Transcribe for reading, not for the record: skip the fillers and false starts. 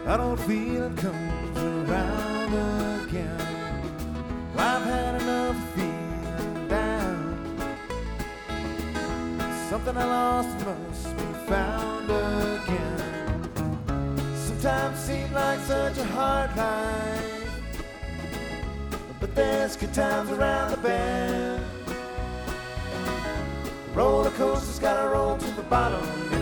That old feeling comes around again. Well, I've had enough of feeling down. Something I lost must be found again. Sometimes it seems like such a hard life, but there's good times around the bend. Roller coaster's gotta roll to the bottom.